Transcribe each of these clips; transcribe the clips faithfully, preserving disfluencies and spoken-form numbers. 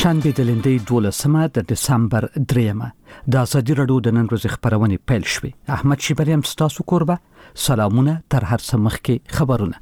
شنبه د لندې دولسمه د دسمبر دریمه د ازادي راډیو د نن ورځې خبرونه پیل شوې. احمد شیبریم ستاسو کوربه. سلامونه تر هر څه مخکې خبرونه.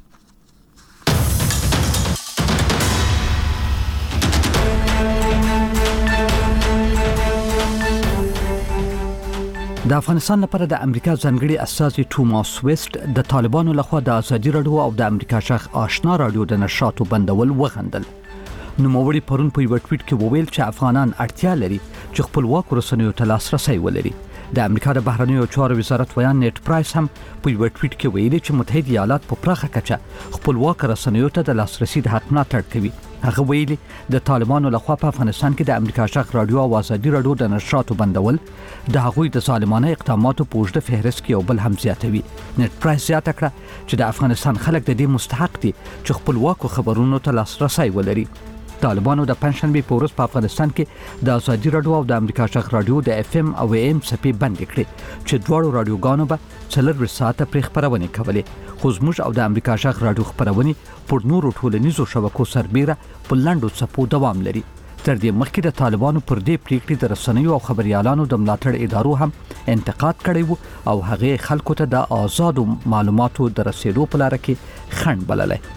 د افغانستان لپاره د امریکا ځانګړي استازي توماس ویسټ د طالبانو لخوا د ازادي راډیو او د امریکا شخ آشنا راډیو د نشراتو بندول وغندل. نوموړي پرون په یو ټویټ کې وویل چې افغانان اړتیا لري چې خپلواک رسنیو ته لاسرسي ولري. د امریکا د بهرنیو چارو وزارت ویان نیټ پرایس هم په یو ټویټ کې ویلي چې متحده ایالات په پراخه کچه خپلواک رسنیو ته د لاسرسي د حق ملاتړ کوي. هغه ویلي د طالبانو لخوا په افغانستان کې د امریکا شخ راډیو او ازادي راډیو د نشراتو بندول د هغوی د ظالمانه اقداماتو په اوږده فهرست کې یو بل هم زیاتوي. نیټ پرایس زیاته کړه چې د افغانستان خلک د دې مستحق دي چې خپلواک خبرونو ته لاسرسي ولري. طالبانو د پنځشنبه په ورځ په افغانستان کې د ازادي راډیو او د امریکا شخ راډیو د اف ام او ام سپي بند کړي چې دواړو راډیوګانو به څلور ساعته پرې خبرونه کولې. خو زموږ او د امریکا شخ راډیو خبرونه پر نورو ټولنیزو شبکو سربېره په لاندو څپو دوام لري. تر دې مخکې د طالبانو پر دې پریکړې د رسنیو او خبريالانو د ملاتړ ادارو هم انتقاد کړی وو او هغه خلکو ته د آزادو معلوماتو د رسیدو په لار کې خنډ بللای.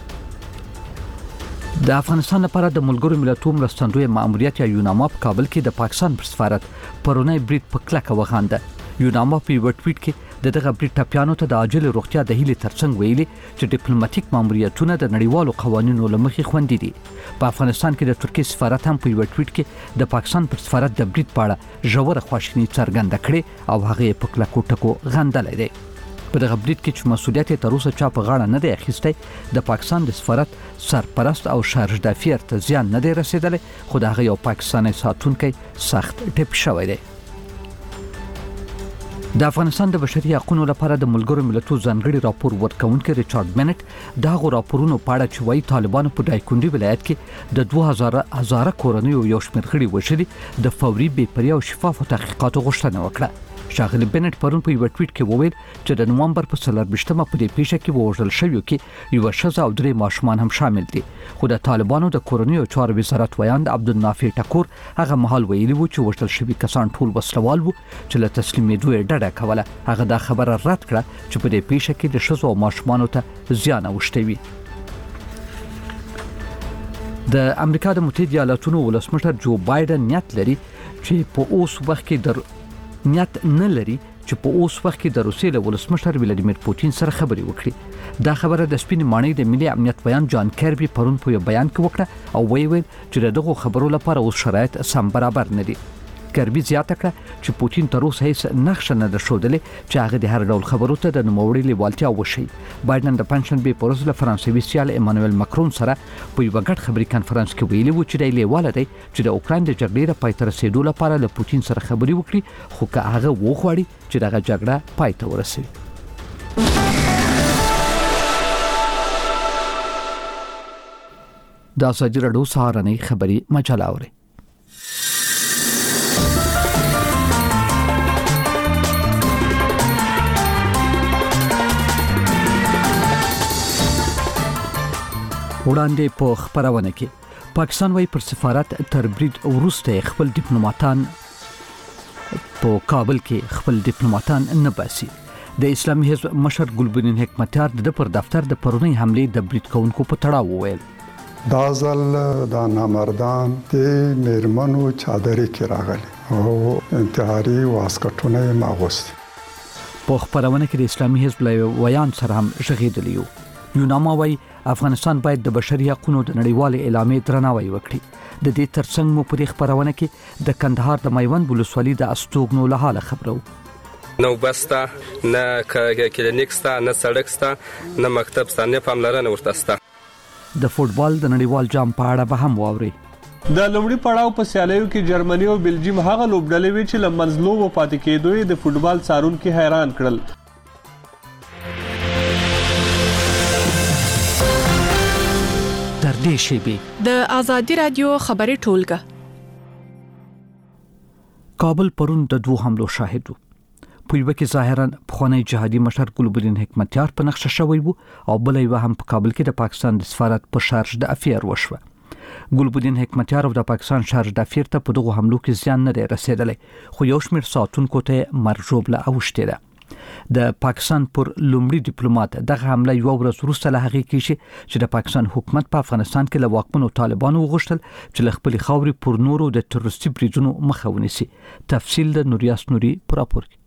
د افغانستان لپاره د ملګرو ملتونو مرستندوی ماموریت یا یوناما په کابل کې د پاکستان پر سفارت پرونی برید په کلکه وغانده. یوناما په یو ټویټ کې د دغه برید ټاپیانو ته د عاجل روغتیا د هیلې ترڅنګ ویلي چې ډیپلوماټیک ماموریتونه د نړیوالو قوانینو لمخې خوندي دي. په افغانستان کې د ترکیې سفارت هم په یو ټویټ کې د پاکستان پر سفارت د برید په اړه ژوره خواشیني څرګنده کړې او هغه په کلکو ټکو غندلې ده. په دغه برید کې چې مسؤلیت یې تر اوسه چا په غاړه نه دی اخیستی، د پاکستان د سفارت سرپرست او شارژ دافیر ته زیان نه دی رسیدلی، خو د هغه یو پاکستاني ساتونکی سخت ټپ شوی دی. د افغانستان د بشري حقوقو لپاره د ملګرو ملتونو ځانګړي راپور ورکونکي ریچارډ منټ د هغو راپورونو په اړه چې وايي طالبانو په دایکندي ولایت کې د دوه هزار هزاره کورنیو یو شمېر غړي وژلي د فوري بې پرې او شفافو تحقیقاتو غوښتنه وکړه. شاغلی بنټ پرون په یو ټویټ کې وویل چې د نومبر په څلرویشتمه په دې پیښه کې وژل شویو کې یو ښځه او درې ماشومان هم شامل دي. خو د طالبانو د کورنیو چارو وزارت ویان عبدالنافع ټکور هغه مهال ویلي وو چې وژل شوي کسان ټول وسلوال وو چې له تسلیمېدو یې ډډه کوله. هغه دا خبره رد کړه چې په دې پیښه کې د ښځو او ماشومانو ته زیان اوښتی وي. د امریکا د متحده ایالاتونو ولسمشر جو بایدن نیت لري چې په اوس وخت کې در نیت نه لري چې په اوس وخت کې د روسیې له ولسمشر ولادیمیر پوتین سره خبرې وکړي. دا خبره د سپین ماڼۍ د ملي امنیت ویان جان کیربي پرون په یو بیان کې وکړه او ویل چې دغه خبرو لپاره اوس شرایط سم برابر نه دي. کیربي زیاته کړه چې پوتین تر اوسه هیڅ نقشه نه درښودلې چې هغه د هر ډول خبرو ته د نوموړي لیوالتیا وشي. بایدن د پنځشنبه په ورځ له فرانسوي سیال ایمانوئل ماکرون سره په یو غټ خبري کانفرنس کې ویلي و چې د لیواله دی چې د اوکراین د جګړې د پای ته رسیدو لپاره له پوتین سره خبري وکړي، خو که هغه وغواړي چې دغه جګړه پای ته ورسوي. د ازادي راډیو سهارنۍ خبري مجله اوري. وړاندې په خبرونه کې پاکستان وايي پر سفارت تر برید وروسته خپل ډیپلوماټان په کابل کې خپل ډیپلوماټان نه باسي. د اسلامي حزب مشر ګلبدین حکمتیار د پر دفتر د پرونی حمله د برید کوونکو په تړاو وویل دا ځل د نامردان د میرمنو چادرې کې راغلي او انتحاري واسکټونه یې ماغوستي. په خبرونه کې د اسلامي حزب له ویان سره هم ژغېدلی یو. یوناما وايي افغانستان باید د بشري حقوقو د نړیوال اعلامیې درناوی وکړي. د دې ترڅنګ مو په دې خبرونه کې د کندهار د میوند ولسوالۍ د استوګنو له حاله خبرو. نو بستا نه کلینیک ستا نه سړک ستا نه مکتب ستا نه پاملرنه ورته ستا. د فوټبال د نړیوال جام په اړه به هم واوري. د لومړي پړاو په سیالیو کې جرمني او بلجیم هغه لوبډلې وې چې لمنځلو و پاتې کېدوی د فوټبال څارونکو حیران کړل. تر دې شیبې د ازادي رادیو خبري ټولګه. کابل پرون د دوه حملو شاهد وو. په یو کې ظاهرا پخوانی جهادي مشر ګلبدین حکمتیار په نقشه شوی وو او بل یو هم په کابل کې د پاکستان د سفارت په شارژ د افیر وشوه. ګلبدین حکمتیار او د پاکستان شارج دافیر ته په دغه حملو کې زیان نه دی رسیدلی، خو یو شمېر ساتونکو ته مرګ ژوبله اوښتې ده. د پاکستان پر لومړي ډیپلوماټ دغه حمله یو ورځ وروسته له هغې کېږي چې د پاکستان حکومت په افغانستان کې له واکمنو طالبانو وغوښتل چې له خپلې خاورې پر نورو د تروریستي بریدونو مخه ونیسي. تفصیل د نوریاس نوري پر راپور کې.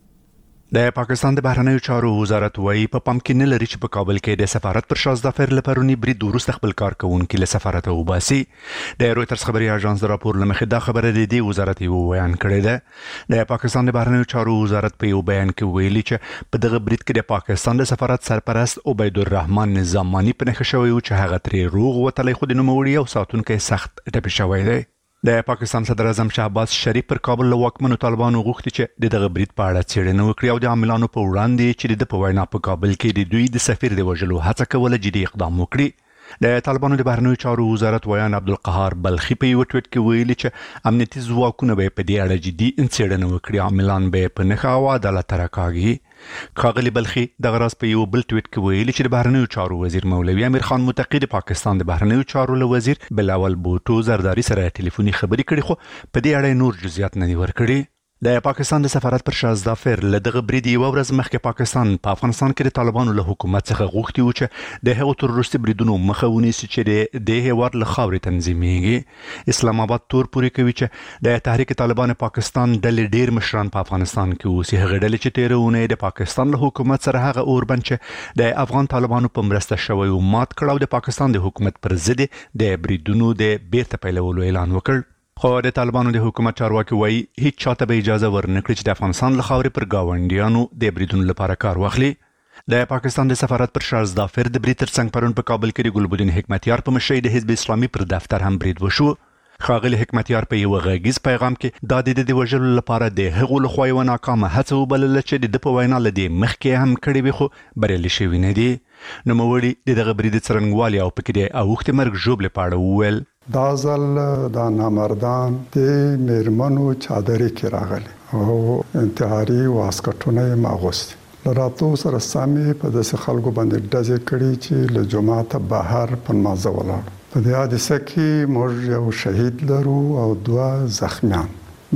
د پاکستان د بهرنیو چارو وزارت وايي په پام کې نه لري چې په کابل کې د سفارت پر شاه ظفر لپرونی برید وروسته خپل کارکونکو له سفارت وباسي. د رويټرز خبري اژانس د راپور لمخې دا خبره د دې وزارت یو بیان کړی ده. د پاکستان د بهرنیو چارو وزارت په یو بیان کې ویلي چې په دغه برید کې د پاکستان د سفارت سرپرست عبید الرحمن نظامانی په نښه شوی او چې هغه ترې روغ وتلی، خو د نوموړي او ساتونکو سخت ټپي شوی دی. د پاکستان صدر اعظم شهباز شریف پر کابل له واکمنو طالبانو غوښتي چې د دغه برید په اړه څېړنه وکړي او د عاملانو په وړاندې چې د په وینا په کابل کې د دوی د سفیر د وژلو هڅه کوله جدي اقدام وکړي. د طالبانو د بهرنیو چارو وزارت ویان عبدالقهار بلخي په یو ټویټ کې ویلي چې امنیتي ځواکونه به په دې اړه جدي څېړنه وکړي، عاملان به په نښه او عدالت ته راکاږي. ښاغلي بلخي دغه راز په یو بل ټویټ کې ویلي چې د بهرنیو چارو وزیر مولوي امیر خان متقي د پاکستان د بهرنیو چارو له وزیر بلاول بوټو زرداری سره ټلیفوني خبرې کړې، خو په دې اړه نور جزئیات نه دي ورکړي. د پاکستان د سفارت پر شاه ظفر له دغه برید یو ورځ مخکې پاکستان په افغانستان کې د طالبانو له حکومت څخه غوښتي و چې د هغو تروریستي بریدونو مخه ونیسي چې د هیواد له خاورې تنظیمېږي. اسلام آباد تور پورې کوي چې د تحریک طالبان پاکستان ډلې ډیر مشران په افغانستان کې اوسي. هغه ډلې چې تېره اونۍ د پاکستان له حکومت سره هغه اوربند چې د افغان طالبانو په مرسته شوی او مات کړ او د پاکستان د حکومت پر ضد د بریدونو د بیرته پیلولو اعلان وکړ. خو د طالبانو د حکومت چارواکي وایي هیڅ چاته به اجازه ورنکړي چې د افغانستان له خاورې پر ګاونډیانو د بریدونو لپاره کار واخلي. د پاکستان د سفارت پر شاه ظفر د برید ترڅنګ پرون په کابل کې د ګلبدین حکمتیار په مشرۍ د حزب اسلامي پر دفتر هم برید وشو. ښاغلي حکمتیار په یو غږیز پیغام کې دا د د وژلو لپاره د هغو لخوا یوه ناکامه هڅه وبلله چې د ده په وینا له دې مخکې هم کړې وي، خو بریالي شوي نه دي. نوموړي د دغه برید څرنګوالي او پکې د اوښتې مرګ ژوبلې په اړه وویل. دا ځل دا نامردان د میرمنو چادرې کې راغلي او انتحاري واسکټونه یې ماغوستي. له راتلو سره سمې په داسې خلکو باندې ډزې کړي چې له جوماته بهر په نمازه ولاړ. په دې حادثه کې موږ یو شهید لرو او دوه زخمیان،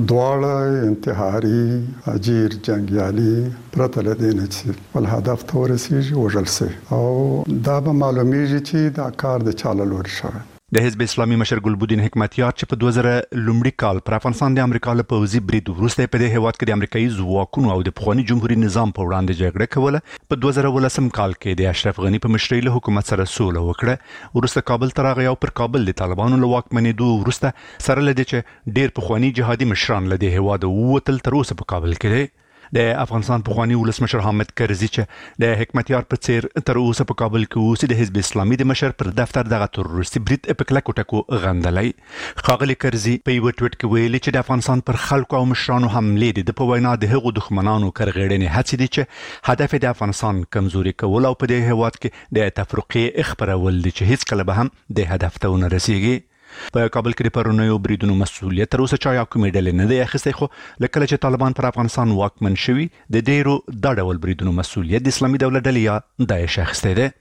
دواړه انتحاري اجیر جنگیالي پرته له دې نه چې خپل هدف ته ورسېږي وژل سوي او دا به معلومیږي چې دا کار د چا له لورې شوی. د حزب اسلامي مشر ګلبدین حکمتیار چې په دوه زره لومړي کال پر افغانستان د امریکا له پوځي برید وروسته په دې هیواد کې د امریکایي ځواکونو او د پخواني جمهوریت نظام په وړاندې جګړه کوله، په دوه زره ولسم کال کې د اشرف غني په مشرۍ له حکومت سره سوله وکړه. وروسته کابل ته راغی او پر کابل د طالبانو له واکمنېدو وروسته سره له دې چې ډېر پخواني جهادي مشران له دې هیواده ووتل، تر اوسه په کابل کې دی. د افغانستان پخواني ولسمشر حامد کرزي چې د حکمتیار په څیر تر اوسه په کابل کې اوسي، د حزب اسلامي د مشر پر دفتر دغه تروریستي برید په کلکو ټکو غندلی. ښاغلي کرزي په یو ټویټ کې ویلي چې د افغانستان پر خلکو او مشرانو حملې د په وینا د هغو دښمنانو کرغېړنې هڅې دي چې هدف د افغانستان کمزوري کول او په دې هیواد کې د تفرقې خپرول دي چې هیڅ کله به هم د هدف ته ونه رسیږي. په کابل کې د پرونیو بریدونو مسؤلیت تر اوسه چا یا کومې ډلې نه دی اخیستی، خو له کله چې طالبان پر افغانستان واکمن شوي د ډیرو دا ډول بریدونو مسؤلیت د اسلامي دولت ډلې یا داعش اخیستی دی.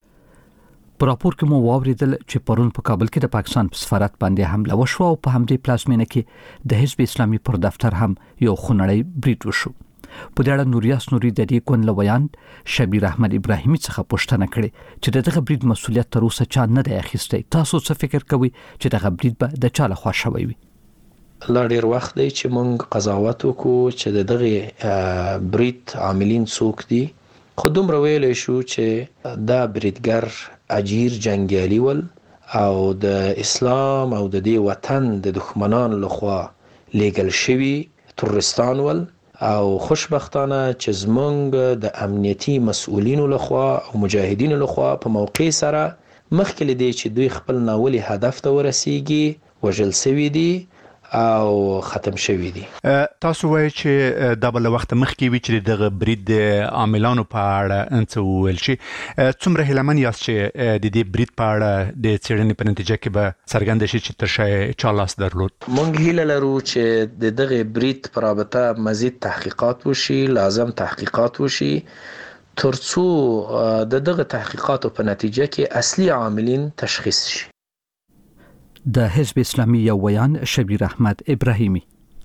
په راپور کې مو واوریدل چې پرون په کابل کې د پاکستان په سفارت باندې حمله وشوه او په همدې پلازمینه کې د حزب اسلامي پر دفتر هم یو خونړی برید وشو. په دې اړه نوریاس نوري د دې کون لویان شبیر احمد ابراهیمي څخه پوښتنه کړې چې دغه برید مسؤلیت تر اوسه چا نه دی اخیستی. تاسو څه فکر کوئ چې دغه برید به د چا لخوا شوی وي؟ لا ډیر وخت دی چې موږ قضاوت وکړو چې دغه برید عاملین څوک دي، خو دومره ویلی شو چې دا بریدګر اجیر جنګیالي ول او د اسلام او د دې وطن د دښمنانو لخوا لیږل شوي تروریستان ول، او خوشبختانه چې زمونږ د امنیتي مسؤلینو لخوا او مجاهدینو لخوا په موقع سره مخکې له دې چې دوی خپل ناولي هدف ته ورسیږي وژل سوي دي او ختم شوي دي. تاسو وایئ چې دا به له وخته مخکې وي چې دغه برید د عاملانو په اړه څه وویل شي. څومره هیلهمن یاست چې د دې برید په اړه د څېړنې په نتیجه کې به څرګنده شي چې تر شا یې چا لاس درلود؟ موږ هیله لرو چې د دغه برید په رابطه مزید تحقیقات وشي، لازم تحقیقات وشي، ترڅو د دغه تحقیقاتو په نتیجه کې اصلي عاملین تشخیص شي. د حزب اسلامي یو ویان شبیر احمد ابراهیمی.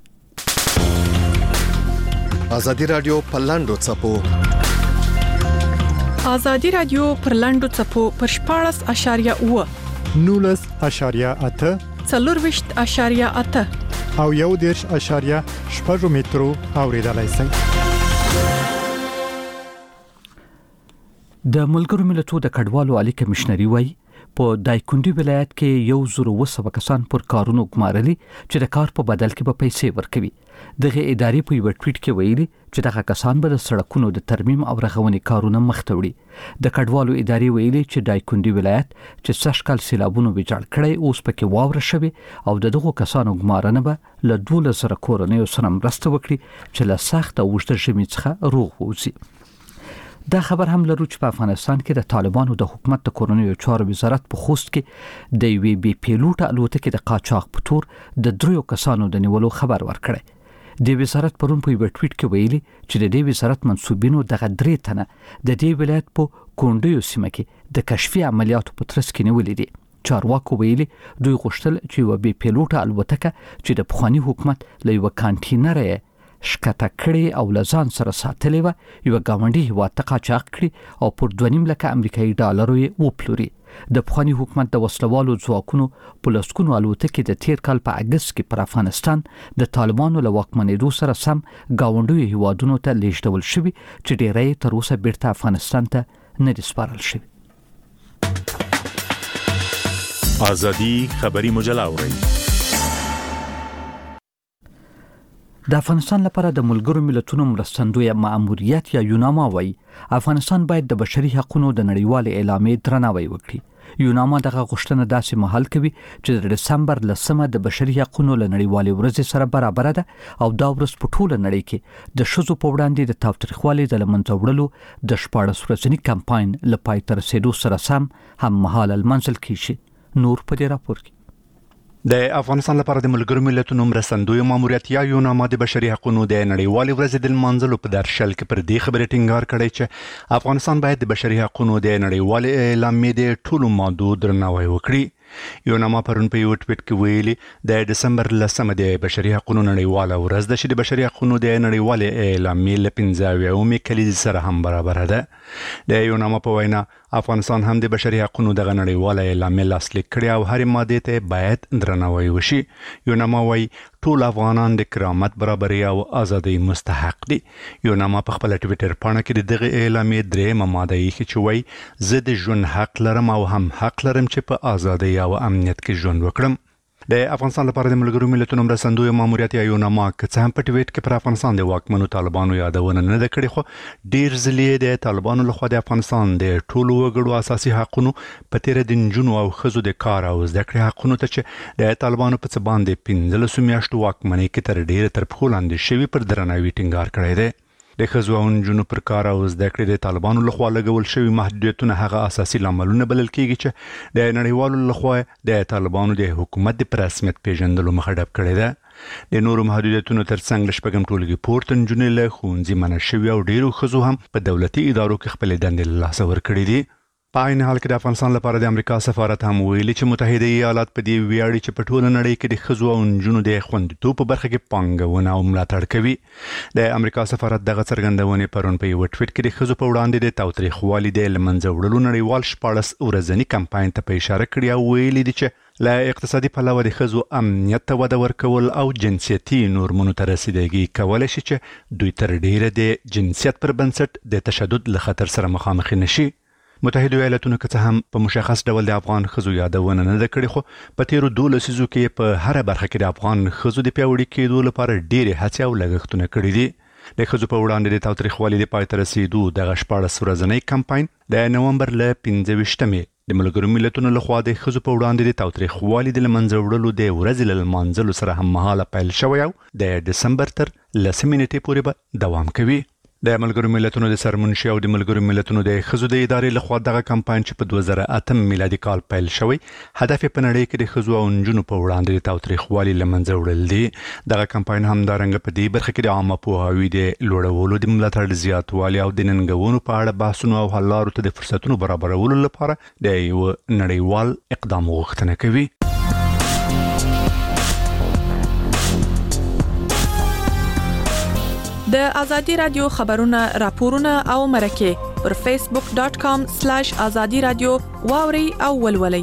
ازادي رادیو په لاندو چپو ازادي رادیو پر لاندو چپو پر شپاړس اشاریه اوه نولس اشاریه اته څلورویشت اشاریه اته او یو دیرش اشاریه شپږ مترو اوریدلای شئ. د ملګرو ملتونو د کډوالو عالی کمشنري وایي په دایکندي ولایت کې یو زره وسو کسان پر کارونو ګمارلي چې د کار په بدل کې به پیسې ورکوي. دغه ادارې په یو ټویټ کې ویلي چې دغه کسان به د سړکونو د ترمیم او رغونې کارونه مخته وړي. د کډوالو ادارې ویلي چې دایکندي ولایت چې سشکل سیلابونو ویجاړ کړي اوس پکې واوره شوي او دغه کسانو ګمارنه به له دولس زره کورنیو سره مرسته وکړي چې له سخت او اوږده ژمي څخه روغ ووځي. دا خبر هم لرو چې په افغانستان کې د طالبانو د حکومت د کورنیو چارو وزارت په خوست کې د وی بي پیلوټ الوتکې د قاچاق په تور د دریو کسانو د نیولو خبر ورکړی. د وزارت پرون په یو ټویټ کې ویلي چې د دې وزارت منسوبینو دغه درې تنه د دې ولایت په کونډیو سیمه کې د کشفي عملیاتو په ترڅ کې نیولې دي. چارواکو ویلي دوی غوښتل چې یو بي پیلوټ الوتکه چې د پخوانی حکومت له یو کانټینر شکته کړي او لزان سره ساتلې و یو گاونډي هیواد ته قاچاق کړي او پر دوه نیم لکه امریکایي ډالرو یې وپلوري. د پخوانی حکومت د وسلوالو ځواکونو په لسګونو الوتکې د تیر کال په اگست کې پر افغانستان د طالبانو له واکمنېدو سره سم گاونډیو هیوادونو ته لیږدول شوي چې ډیری تر اوسه بیرته افغانستان ته نه دي سپارل شوي. ازادي خبري مجله اورئ. د افغانستان لپاره د ملګرو ملتونو مرستندوی مأموریت یا یوناما وایي افغانستان باید د بشري حقوقو د نړیوال اعلامیې درناوی وکړي. یوناما دغه غوښتنه داسې مهال کوي چې د دسمبر لسمه د بشري حقوقو له نړیوالې ورځې سره برابر ده او دا ورځ په ټوله نړۍ کې د ښځو په وړاندې د تاوتریخوالي د له منځه وړلو د شپاړس ورځني کمپاین له پای ته رسېدو سره سم هم مهاله لمنځل کیږي. نور په دې راپور کې د افغانستان لپاره د ملګرو ملتونو مرستندوی ماموریت یا یوناما د بشري حقوقو د نړیوالې ورځې د لمانځلو په درشل کې پر دې خبرې ټینګار کړی چې افغانستان باید د بشري حقوقو د نړیوالې اعلامیې د ټولو مادو درناوی وکړي. یوناما پرون په یو ټویټ کې ویلي د دسمبر لسمه د بشري حقوقو نړیواله ورځ ده چې د بشري حقوقو د نړیوالې اعلامیې له پنځه اویاومې کلیزې سره هم برابر ده. د یوناما په وینا افغانستان هم د بشري حقوقو دغه نړیواله اعلامیې لاسلیک کړي او هر ماده ته باید درناوی وشي. یوناما وايي ټول افغانان د کرامت، برابرۍ او ازادۍ مستحق دي. یوناما په خپل ټویټر پاڼه کې د دغه اعلامیې درېیمه ماده یې چې وايي زه د ژوند حق لرم او هم حق لرم چې په ازادۍ او امنیت کې ژوند وکړم. د افغانستان لپاره د ملګرو ملتونو مرستندوی ماموریت یا یوناما که څه هم په ټویټ کې پر افغانستان د واکمنو طالبانو یادونه نه ده کړې، خو ډیر ځلې د طالبانو لخوا د افغانستان د ټولو وګړو اساسي حقوقو په تیر د نجونو او ښځو د کار او زده کړې حقوقو ته چې د طالبانو په څه باندې پنځلسو میاشتو واکمنۍ کې تر ډیره تر پښو لاندې شوي پر درناوي ټینګار کړی دی. د ښځو او نجونو پر کار او زده کړې د طالبانو لخوا لګول شوي محدودیتونه هغه اساسي لاملونه بلل کېږي چې د نړیوالو لخوا د طالبانو د حکومت د رسمیت پیژندلو مخه ډب کړې ده. د نورو محدودیتونو ترڅنګ له شپږم ټولګي پورته نجونې له ښوونځي منع شوي او ډیرو ښځو هم په دولتي ادارو کې خپلې دندې له لاسه ورکړې دي. په عین حال کې د افغانستان لپاره د امریکا سفارت هم ویلي چې متحده ایالات په دې ویاړي چې په ټوله نړۍ کې د ښځو او نجونو د خوندیتوب په برخه کې پانګونه او ملاتړ کوي. د امریکا سفارت دغه څرګندونې پرون په یو ټویټ کې د ښځو په وړاندې د تاوتریخوالي د له منځه وړلو نړیوال شپاړس ورځني کمپاین ته په اشاره کړې او ویلي دي چې له اقتصادي پلوه د ښځو امنیت ته وده ورکول او جنسیتي نورمونو ته رسیدګي کولی شي چې دوی تر ډیره د جنسیت پر بنسټ د تشدد له خطر سره مخامخ نشي. متحده ایالاتونو که څه هم په مشخص ډول د افغان ښځو یادونه نه ده کړې، خو په تیرو دوه لسیزو کې په هر برخه کې د افغان ښځو د پیاوړي کېدو لپاره ډېرې هڅې او لګښتونه کړي دي. د ښځو په وړاندې د تاوتریخوالي د پای ته رسیدو دغه شپاړس ورځنی کمپاین د نومبر له پنځه ویشتمې د ملګرو ملتونو لخوا د ښځو په وړاندې د تاوتریخوالي د له منځه وړلو د ورځې له لمانځلو سره هممهاله پیل شوی او د دسمبر تر لسمې نیټې پورې به دوام کوي. د ملګرو ملتونو د سرمنشي او د ملګرو ملتونو د ښځو د ادارې لخوا دغه کمپاین چې په دوه زره اتم میلادي کال پیل شوی هدف په نړۍ کې د ښځو او نجونو په وړاندې د تاوتریخوالي له منځه وړل دي. دغه کمپاین همدارنګه په دې برخه کې د عامه پوهاوي د لوړولو، د ملاتړ زیاتوالي او د ننګونو په اړه بحثونو او حل لارو ته د فرصتونو برابرولو لپاره د یو نړیوال اقدام غوښتنه کوي. د ازادي رادیو خبرونه راپورونه او مرکه پر فیسبوک ډاټ کام سلیش ازادي رادیو واوري او ولولئ.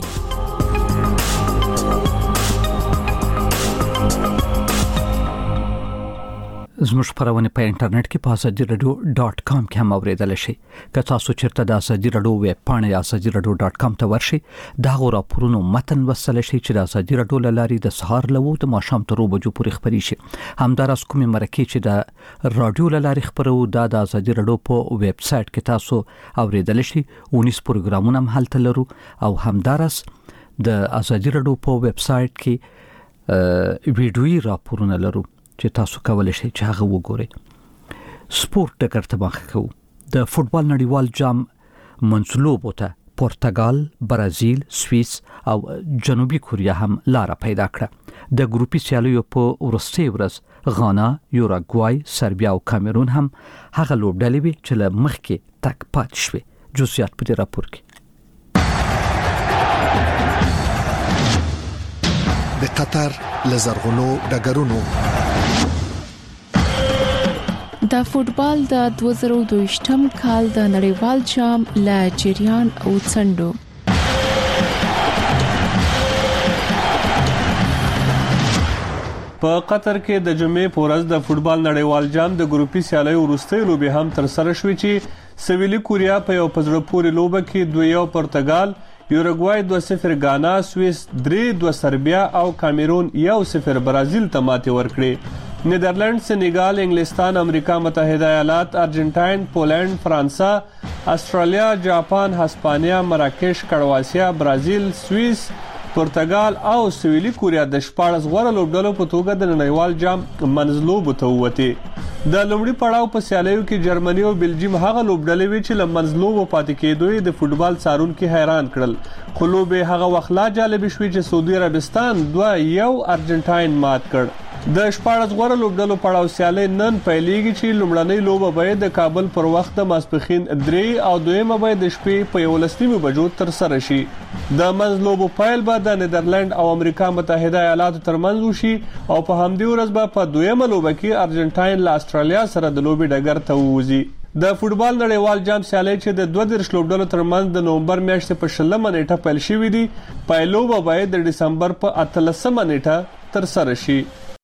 زموږ خبرونه په انټرنیټ کې په ازادي رادیو ډاټ کام کې هم اوریدل شي. که تاسو چیرته د ازادي رادیو ویب پاڼه ازادي رادیو ډاټ کام ته ورشئ، دا راپورونه متن وسل شي چې د ازادي رادیو لاري د سهار لوو د ماښام تر بجو پورې خبري شي. همدارس کومې مرکه چې د رادیو لاري خبرو د ازادي رادیو په ویب سټ کې تاسو اوریدل شي. ونیس پروګرامونه هم هلته لرو او همدارس د ازادي رادیو په ویب سټ کې ویډیوي راپورونه لرو چې تاسو کولای شئ چې هغه وګورئ. سپورت ډګر ته مخ کوو. د فوتبال نړیوال جام منځلوبو ته پرتګال، برازیل، سوئیس او جنوبي کوریا هم لار پیدا کړه. د ګروپي سیالیو په وروستي ورځ غانا، یوراګوای، سربیا او کامرون هم هغه لوبډلې وي چې له مخکې تک پاتې شوې. جزئیات په دې راپور کې. د قطر لزرغونو ډګرونو د فوتبال د دوه زره دوه کال د نړیوال جام لا جریان او څنډو په قطر کې د جمعې په ورځ د فوتبال نړیوال جام د ګروپي سیالیو وروستۍ لوبې هم تر سره شوې چې سویلي کوریا په یو پزړه پورې لوبه کې دوه یو پرتګال، یوراګوای دوه صفر غانا، سوئیس درې دوه سربیا او کامرون یو صفر برازیل ته ماتې ورکړې. نیدرلند، سنیګال، انګلستان، امریکا متحده ایالات، ارجنټاین، پولند، فرانسه، استرالیا، جاپان، هسپانیا، مراکش، کرواتیا، برازیل، سوئیس، پرتګال او سویلي کوریا د شپاړس غوړه لوبډلو په توګه د نړیوال جام منځلوبو ته ووتې. د لومړي پړاو په سیالیو کې جرمني او بلجیم هغه لوبډلې وې چې له منځلوبو پاتې کېدو د فوتبال څارونکو حیران کړل. خو لوبې هغه وخت لا جالب شوې چې سعودي عربستان دوه یو ارجنټاین مات کړ. د شپاړس غوړه لوبډلو پړاو سیالي نن پیلېږي چې لومړنۍ لوبه به د کابل پر وخت د ماسپښین درې او دویمه به د شپې په یولس نیمو بجو تر سره شي. د منځلوبو پیل به د نیدرلند او امریکا متحده ایالاتو ترمنځ وشي او په همدې ورځ به په دویمه لوبه کې ارجنټاین له استرالیا سره د لوبې ډګر ته ووځي. د فوتبال نړیوال جام سیالي چې د دوه دیرش لوبډلو ترمنځ د نومبر میاشتې په شلمه نیټه پیل شوې دي، پایلوبه به د دسمبر په اتلسمه نیټه تر سره شي.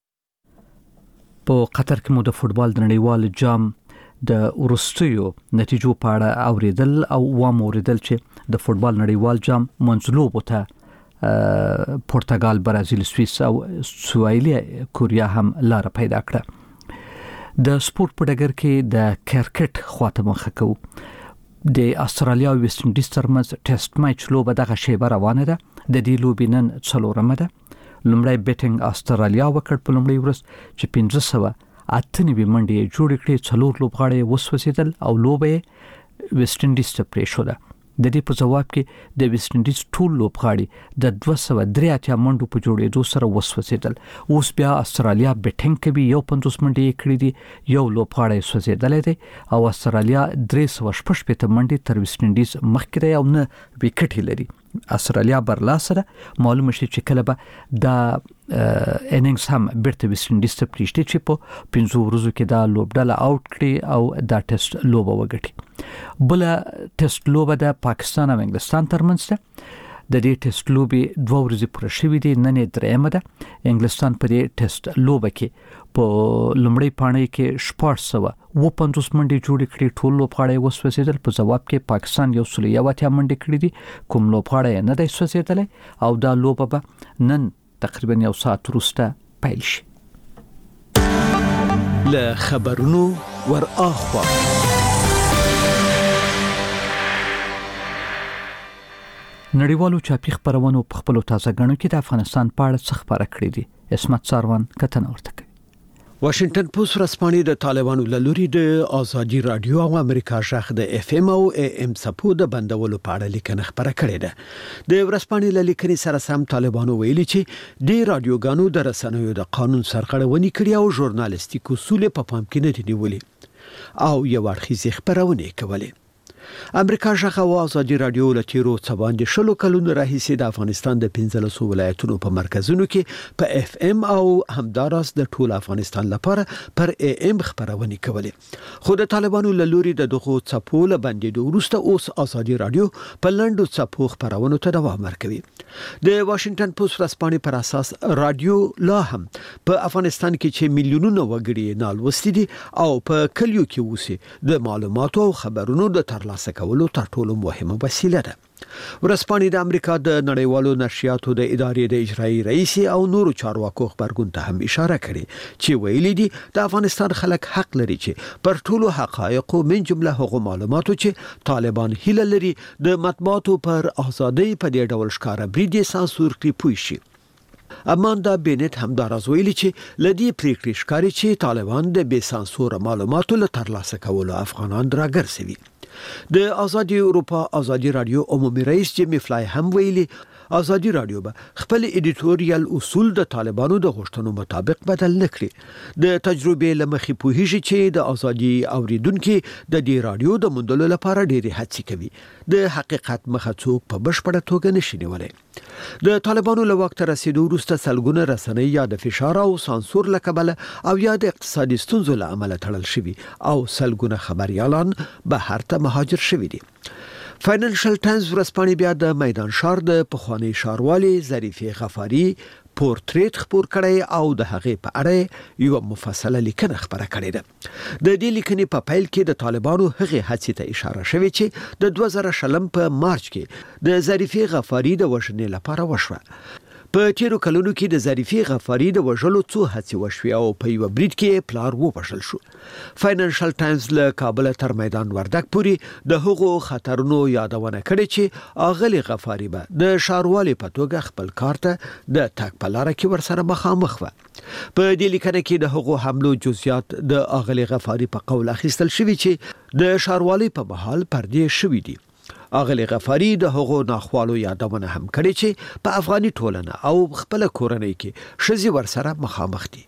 په قطر کې مو د فوتبال د نړیوال جام د ورستیو نتیجو په اړه اوریدل او وام اوریدل چې د فوتبال نړیوال جام منځلوبو ته پرتګال، برازیل، سوئیس او سویلي کوریا هم لار پیدا کړه. د سپورت په ډګر کې د کرکټ خواته مخ کوو. د استرالیا او ویسټ انډیز ترمنځ ټیسټ میچ لوبه دغه شیبه روانه ده. د دې لوبې نن څلورمه ده. لومړی بیټینګ استرالیا وکړ په لومړۍ ورځ چې پنځه سوه اته نوي منډې جوړې کړې، څلور لوبغاړي وسوځېدل او لوبه ویسټ انډیز ته پرېښوده. د دې په جواب کې د ویسټ انډیز ټول لوبغاړي د دوه سوه درې اتیا منډو په جوړېدو سره وسوځېدل. اوس بیا استرالیا بیټینګ کوي، یو پنځوس منډې یې کړې دي، یو لوبغاړی سوځېدلی دی او استرالیا درې سوه شپږ شپېته منډې تر ویسټ انډیز مخکې دی او نه وکټ یې لري. استرالیا برلاسه ده. معلومه شي چې کله به دا اننګز هم بیرته ویسټ انډیز ته پریږدي چې په پنځو ورځو کې دا لوبډله آوټ کړي او دا ټیسټ لوبه وګټي. بل ټیسټ لوبه د پاکستان او انګلستان ترمنځ ده. د دې ټیسټ لوبې دوه ورځې پوره شوې دي، نن یې درېیمه ده. انګلستان په دې ټیسټ لوبه کې په لومړۍ پاڼې کې شپږ سوه اووه پنځوس منډې جوړې کړې، ټول لوبغاړي وسوځېدل. په جواب کې پاکستان یو سل یو اتیا منډې کړې دي، کوم لوبغاړی نه دی سوځېدلی او دا لوبه به نن تقریبا یو ساعت وروسته پیل شي. له خبرونو ور اخوا نړیوالو چاپی خبرونو په خپل تازه غنو کې د افغانستان په اړه څه خبره کړې دي. اسمت ساروان کتن ورته کوي. واشنگټن پوسټ رسپانې د طالبانو لوري د ازادي رادیو او امریکا شاخ د اف ام او ای ام سپو د بندولو په اړه لیکنه خبره کړې ده. د رسپانې لیکنې سره سم طالبانو ویلي چې د رادیوګانو د رسنیو د قانون سرغړونې کړې او ژورنالیستیک اصول په پام کې نه دي نیولې او یو اړخیزې خبرونه کولې. امریکا ژغه او ازادي رادیو لټیرو څوان شلو کلونو راهیسې د افغانستان د پنځلسو ولایتونو په مرکزونو کې په اف ام او همداراز د ټول افغانستان لپاره پر ای ام خبرونه کولې خو د طالبانو له لوري د دغه څپو له باندې وروسته اوس ازادي رادیو په لندو څپو خبرونه ته دوام ورکوي. د واشنگټن پوسټ ورځپاڼې پر اساس رادیو لا هم په افغانستان کې چې میلیونونه وګړي نالوستي دي او په کلیو کې اوسي د معلوماتو او خبرونو د ترلاسه کولو تر ټولو مهمه وسیله ده. ورځپاڼې د امریکا د نړیوالو نشریاتو د ادارې د اجرایی رئیس او نورو چارواکو خبرګون ته هم اشاره کړې چې ویلي دي د افغانستان خلک حق لري چې پر ټولو حقایقو من جمله هغو معلوماتو چې طالبان هیله لري د مطبوعاتو پر ازادۍ په دې ډول ښکارا بریدي سانسور کړي پوي شي. اماندا بینټ هم دا راز ویلي چې لدی پریکړې ښکاري چې طالبان د بې سانسور معلوماتو له ترلاسه کولو افغانان راګرځوي. د ازادي اروپا ازادي رادیو عمومي رئیس جیمی فلای هم ویلي ازادي رادیو به خپل ایډیټوریال اصول د طالبانو د غوښتنو مطابق بدل نکړي. د تجربې لمخې پوهیږي چې د ازادي اوریدونکو د دې رادیو د موندلو لپاره ډېری هڅې کوي. د حقیقت مخه څوک په بشپړه توګه نشي نیولای. د طالبانو له وخت رسیدو وروسته سلګونه رسنۍ یا د فشار او سانسور له کبله او یا د اقتصادي ستونزو له امله تړل شوي او سلګونه خبريالان بهر ته مهاجر شوي دي. فاینانشل ټایمز ورځپاڼې بیا د میدان ښار د پخوانی ښاروالي ظریفې غفاری پورتریټ خبر کړی او د هغې په اړه یو مفصله لیکنه خبره کړې ده. د دې لیکنې په پیل کې د طالبانو هغې هڅې ته اشاره شوې چې د دوه زره شلم په مارچ کې د ظریفې غفاری د وژنې لپاره وشوه. په تیرو کلونو کې د ظریفې غفاری د وژلو څو هڅې وشوې او په یو برید کې پلار وپاشل شو. فاینانشل ټایمز له کابل تر میدان وردګ پورې د هغو خطرونو یادونه کړې چې اغلی غفاری به د ښاروالي په توګه خپل کار ته د تک په لار کې ورسره مخامخ و. په دې لیکنه کې د هغو حملو جزئیات د اغلی غفاری په قول اخیستل شوی چې د ښاروالي په محل پردې شوی دي. اغلی غفاری د هغو ناخوالو یادونه هم کړې چې په افغاني ټولنه او خپل کورنۍ کې شذي ورسره مخامخ دي.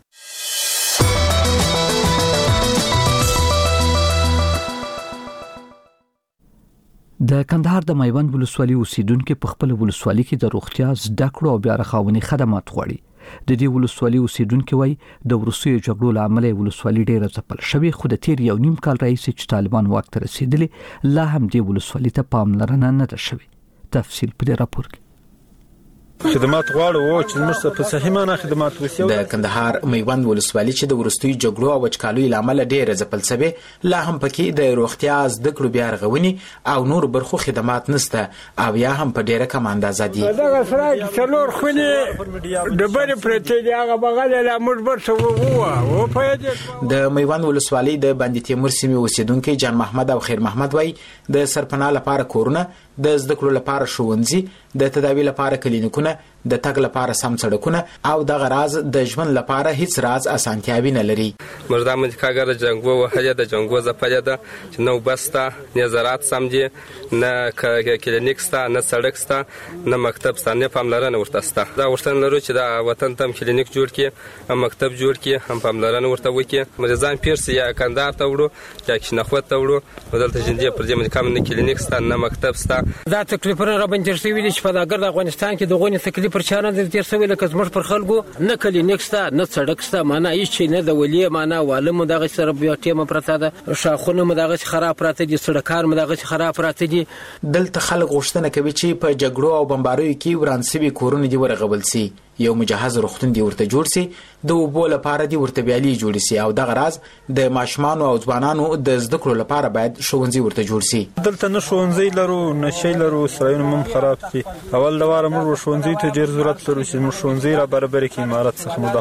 د کندهار د میوند ولسوالۍ اوسیدونکو په خپل ولسوالۍ کې د روغتیا زده کړو او بیا رغونې خدمات غواړي. د دې ولسوالۍ اوسیدونکو وایي د ورسوي جګړو لامل ولسوالۍ ډېره ځپل شوې خو د تیر یو نیم کال راهیسې چې طالبان واک ته رسیدلي لا هم دې ولسوالۍ ته پاملرنه نه ده شوې. تفصیل په دې راپور کې خدمات غواړو او چې موږ په صحیح معنی خدمات وسیو. د کندهار میوند ولسوالۍ چې د ورستوي جګړو او وچکالۍ لامل ډېر ځپل شوی لا هم پکې د روغتیا زده کړو بیا رغونې او نور برخو خدمات نشته او یا هم په ډېره کم اندازه دي. دا سره څلور خونې د بری پرته دی هغه بغل له موږ برسو وو او په دې د میوند ولسوالۍ د باندې تیمور سیمې اوسیدونکو جان محمد او خیر محمد وای د سرپناه لپاره کورونه د زده کړو لپاره ښوونځي د تداوی لپاره کلینیکونه د تګ لپاره سم سړکونه او د غراز د ژوند لپاره هیڅ راز اسانتیاوي نه لري. مردا مدکاګر جنگو وهله د جنگو زپاله ده چې نو بستا نظارات سم دي نه کلینیک ستا نه سړک ستا نه مکتب ستا نه پاملرنه ورته ستا. دا ورته لرو چې د وطن تم کلینیک جوړ کړي هم مکتب جوړ کړي هم پاملرنه ورته وکړي. مریضان پیرس یا کندهار ته وړو یا کښنخوت ته وړو بدلته جندې پر دې مدکام نه کلینیک ستا نه مکتب ستا. دا تکلیفونه را باندې شوي دي چې په دغه افغانستان کې دغه تکلیف پر چانه د تیر سوي لکه زموږ پر خلکو نه کلینیک ستا نه سړک ستا معنا هیڅ نه د ولی معنا والم دغه سره بیا ټیمه پراته ده شاخونه مدغه خراب پراته دي سړکار مدغه خراب پراته دي. دلته خلک غوښتنه کوي چې په جګړو او بمباریو کې ورانسوي کورونه دي ورغبل سي یو مجهز روغتون دی ورته جوړ سي د وبو لپاره دی ورته بیالي جوړ سي او دغه راز د ماشومانو او ځوانانو د زده کړو لپاره باید ښوونځي ورته جوړ سي. دلته نه ښوونځي لرو نه شي لرو سرایونه هم خراب دي. اول د واره موږ ښوونځي ته ډیر ضرورت لرو چې موږ ښوونځي را برابر کړي امارات څخه موږ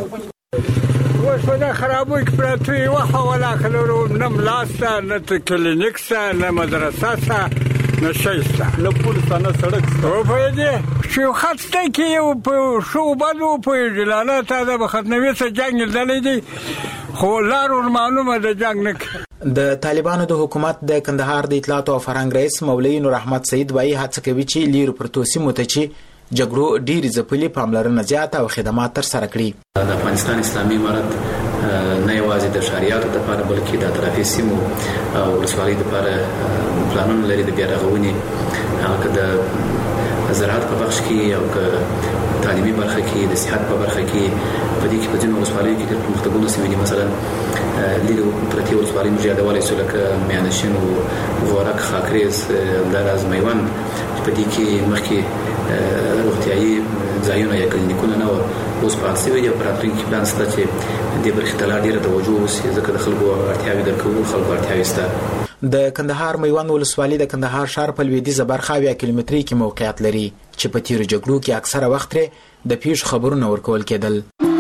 خوښته وسودا خرابوي پراتوي وه ولا خلورو نه ملاسته نه کلینیک سره نه مدرسه سره نه شایسته نه پولیس نه سړک او په دې شو خاصه کې یو په شو بلو په جلاله ته د ختموي څخه جنگ دلې دي خو لارو معلومه د جنگ نه. د طالبانو د حکومت د کندهار د اطلاعات او فرهنګ رئیس مولوی نور احمد سید وایي هڅه کوي چې لیر پرتوسی متچی جګړو ډېری ځپلي پاملرنه زیاته او خدمات تر سره کړي. د افغانستان اسلامي امارت نه یوازې د شریعت لپاره بلکې د اطرافي سیمو او ولسوالۍ لپاره پلانونه لري د بیا رغونې، هغه که د زراعت په بخش کې او که تعلیمي برخه کې، د صحت په برخه کې، په دې کې په ځینو ولسوالیو کې د پرمختګونو سوي دي. مثلا لیدو پرتې ولسوالۍ موږ یادولی شو لکه میانشین او غورک، خاکریز، همداراز میوند، چې په دې کې مخکې روغتیایي ځایونه یا کلینیکونه نه وو، اوس فعال شوي دي او په راتلونکي کې پلان شته چې دې برخې ته لا ډېره توجه وشي، ځکه د خلکو اړتیاوې درک کوو، خلکو اړتیاوې شته. د کندهار میوند ولسوالۍ د کندهار ښار په لویدیځه برخه اویا کیلومترۍ کې موقعیت لري، چې په تیرو جګړو کې اکثره وخت د پیښو خبرونه ورکول کېدل.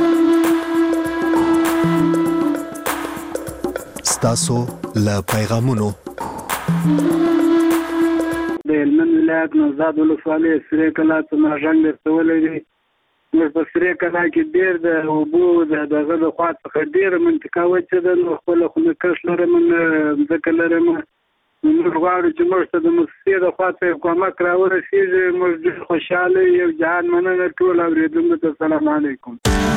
ستاسو له پیغامونو د هلمند ولایت نوزاد ولسوالۍ سرې کلا څخه ژوند رسولی دی. موږ په سرې کلا کې ډېر د اوبو د دغه د خوا څخه ډېره منطقه وچه ده، نو خپله خو نه کښت لرم نه ځمکه لرم. موږ غواړو چې موږ ته د موسسې د خوا څخه کومک راورسېږي. موږ ډېر خوشحاله یو. جهان مننه ټول اورېدونکو ته. السلام علیکم.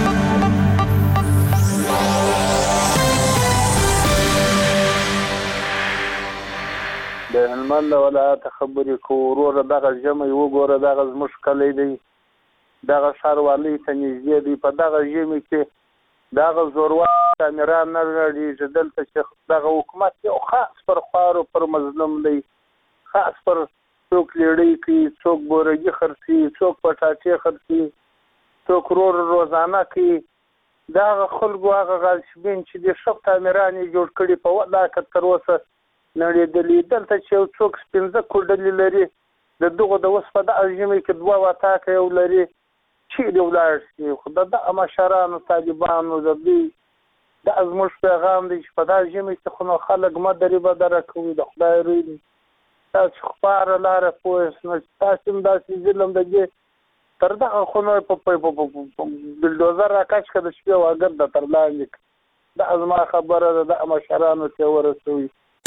د هلمند ولایت خبرې کوو. وروره دغه ژمی وګوره، دغه زموږ کلی دی، دغه ښاروالۍ ته نږدې دی. په دغه ژمي کې دغه زورور تعمیران نه لرېږي. دلته چې دغه حکومت یو خاص پر خوارو پر مظلوم دی، خاص پر څوک لیړۍ کوي، څوک بورګي خرڅي، څوک پټاټې خرڅي، څوک رور روزانه کوي. دغه خلکو هغه غالشبین چې د ښه تعمیران یې جوړ کړي په ولاکه تر اوسه نړېدلي. دلته چې یو څوک پنځه کوډلې لري، د دغو د اوس په دغه ژمي کې دوه وطاکه یو لري، چیرې ولاړ شي؟ خو د دغه مشرانو طالبانو د دوی دا زموږ پیغام دی چې په دغه ژمي کې خو نو خلک مه درې بدره کوي. د خدای روی دی، تاسو خپاره لاره پوه شئ، نو تاسو هم داسې ظلم د دې تر دغه خو نو په بلډوزر راکش که د شپې واګر د تر لاندې دا زما خبره ده. دغه مشرانو ته ورسوي.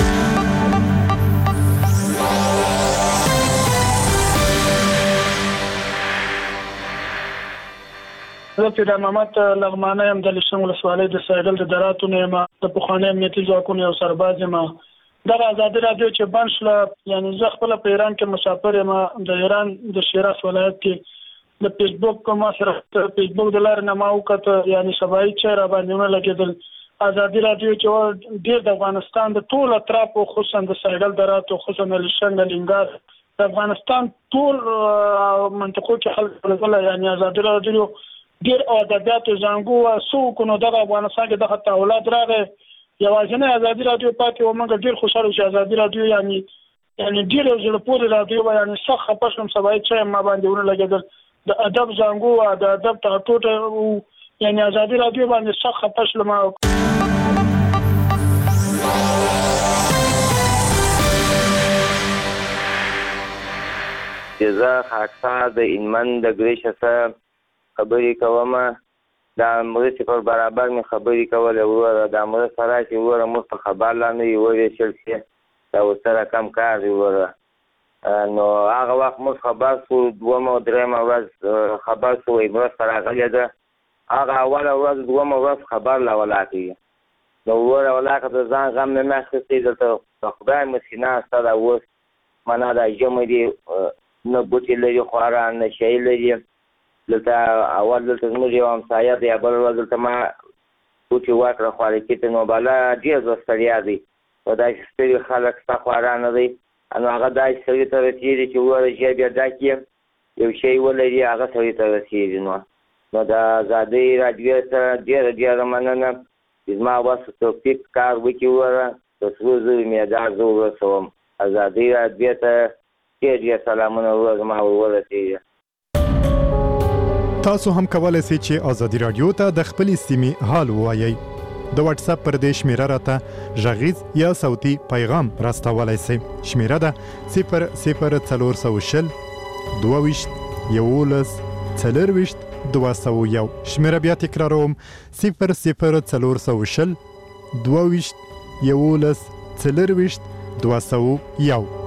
زه پیدا محمد لغمانه یم، د لشن ولسوالۍ د سایدل د دراتو نه یم، د پخواني امنیتي ځواکونو یو سرباز یم. دغه ازادي راډیو چې بند شوله، یعنې زه خپله په ایران کې مسافر یم، د ایران د شیراز ولایت کې د فیسبوک ما سره فیسبوک د لارې نه ما وکته، یعنې سبایي چای را باندې ونه لګېدل. ازادي راډیو چې ډېر د افغانستان د ټول اطرافو، خصوصا د سایدل دراتو، خصوصا د لشن، د لنګار، د افغانستان ټول منطقو کې خلک ولګله. یعنې ازادي راډیو ډېر ادبیاتو زانګو څه وکړو، نو دغه افغانستان کې دغه تحولات راغی. یوازینۍ ازادي راډیو پاتې وه. موږ ډېر خوشحاله چې ازادي راډیو یعنې یعنې ډېر یو زړه پورې راډیو وه. یعنې سخت خفه شوم، سبایي چای ما باندې ونه لګېدل. د ادب زانګو وه، د ادب ټغټوټه وو. یعنې ازادي راډیو باندې سخت خفه شلم. زه خاکسار د هلمند د ګریشه څخه خبرې کوم. دا مرستې پر برابر مې خبرې کولې. وروره دا مرسته راشي، وروره موږ په خبر لا نه یو وویشل شي، دا ورسره کم کار دی. وروره نو هغه وخت موږ خبر شو، دومه او درېیمه ورځ خبر شو وایي مرسته راغلې ده. هغه اوله ورځ دومه ورځ خبر لا ولاکېږي. نو وروره ولاکه د ځان غم نه مې اخیستی. دلته په خدای مسکي ناسته ده. اوس معنا دا ژمی دی، نه بوټي لري خواره، نه شی لري. دلته اول دلته زموږ یو همسایه دی، بله ورځ دلته ما بوټي ورکړه خوارکي ته، نو بله ډېر زه ستړیا دی. نو داسې ستړي خلک ستا خواره نه دی. نو هغه داسې سړي ته رسېږي چې ووایي ژبې بیا ډک یې یو شی ولري، هغه سړي ته رسېږي. نو نو د ازادۍ راډیو سره ډېره ډېره مننه. زما وس توفیق کار وکړي. وروره د سرو زرو مېدال زه ورسوم. ازادۍ راډیو ته ډېر ډېر سلامونه وروره زما ورسېږي. تاسو هم کولای شئ چې ازادي رادیو ته د خپل سیمې حال ووایئ. د واتس اپ پر دې شمیره راته غږیز یا صوتي پیغام راستولای شئ. شمیره ده صفر صفر څلور سوه شل دوه ویشت یولس څلور ویشت دوه سوه یو. شمیره بیا تکراروم، صفر صفر څلور سوه شل دوه ویشت یولس څلور ویشت دوه سوه یو.